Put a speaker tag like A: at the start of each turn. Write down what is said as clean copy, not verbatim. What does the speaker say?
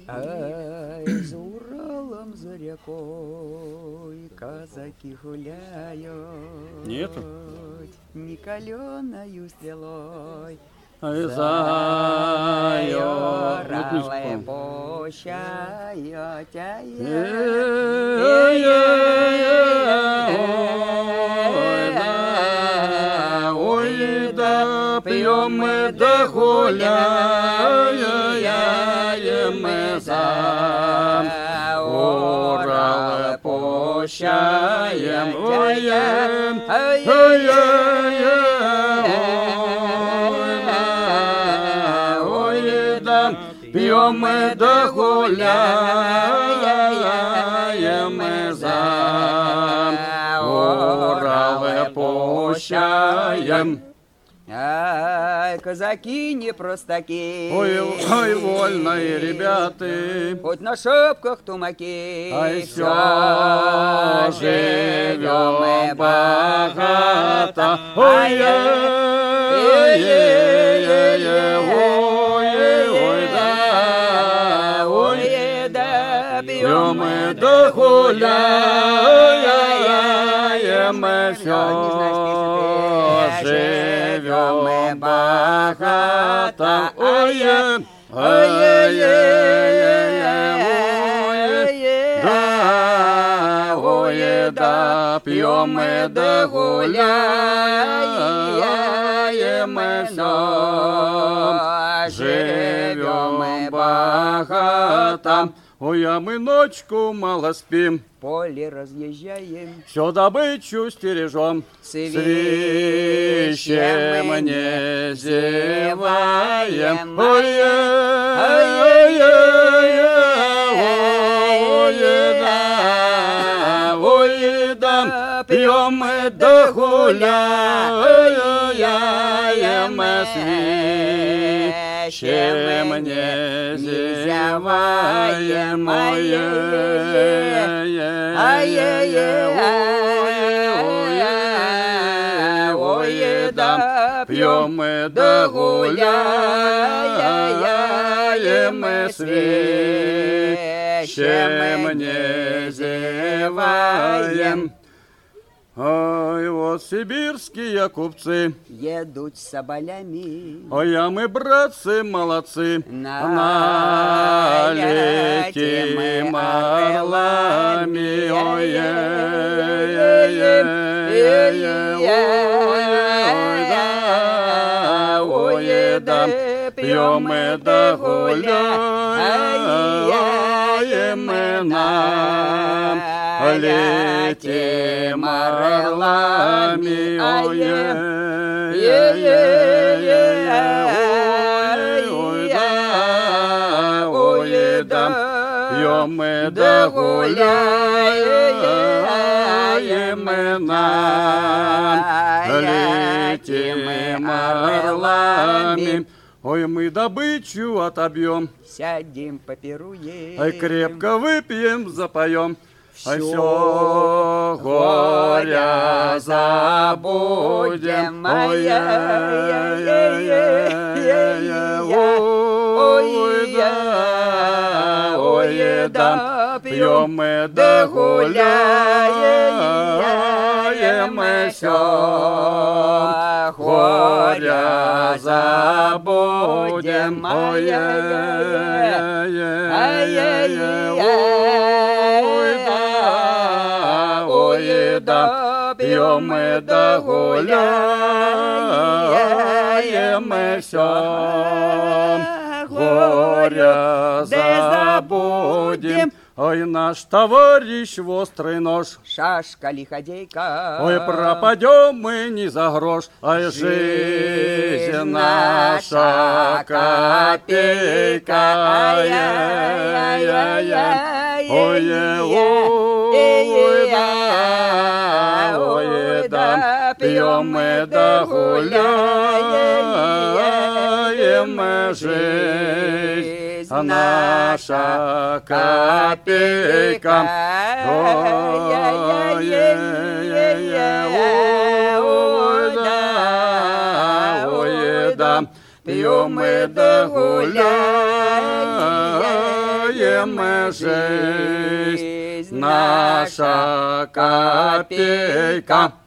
A: Ай, за Уралом, за рекой казаки гуляют.
B: Нету?
A: Не каленою стрелой.
B: Ай,
A: Заоралая
B: заю.
A: пущают,
B: Ой, да пьем мы, да гуляем мы за Урал пущаем, ой, да пьем мы, да гуляем мы за Урал пущаем.
A: Ай, казаки не простаки.
B: Ой, ой, вольные ребята,
A: хоть на шапках тумаки.
B: ай, все живем мы богато. Ой, да, пьем мы, да гуляем мы все. Живем мы богато, ой, да, пьем мы, да гуляем мы все. Живем мы богато, ой, а мы ночку мало спим.
A: Поле разъезжаем,
B: Всю добычу стережем, свищем не зеваем. Ой, да, пьем мы, да гуляем мы, свищем не зеваем. Ой, да, пьем мы, да гуляем мы, свищем не зеваем. Ой, вот сибирские купцы
A: едут с соболями.
B: Ой, а мы, братцы, молодцы, налетим орлами. Ой, да, пьем мы, да гуляем мы нам. Летим орлами, ой, да, пьем мы, да гуляем мы нам. Летим орлами, ой, мы добычу отобьем.
A: Сядем, попируем.
B: Ай, крепко выпьем, запоем. Ай, все горя забудем. Ой, да, пьем мы, да гуляем мы все. Горя забудем. Ой, да, пьем мы, да гуляем мы все. Горя забудем. Ой, наш товарищ в острый нож.
A: Шашка лиходейка.
B: Ой, пропадем мы не за грош. Ай, жизнь наша копейка. Ой, да, пьем мы, да гуляем мы, жизнь наша копейка. Ой, да, пьем мы, да гуляем Ценим мы жизнь, наша копейка.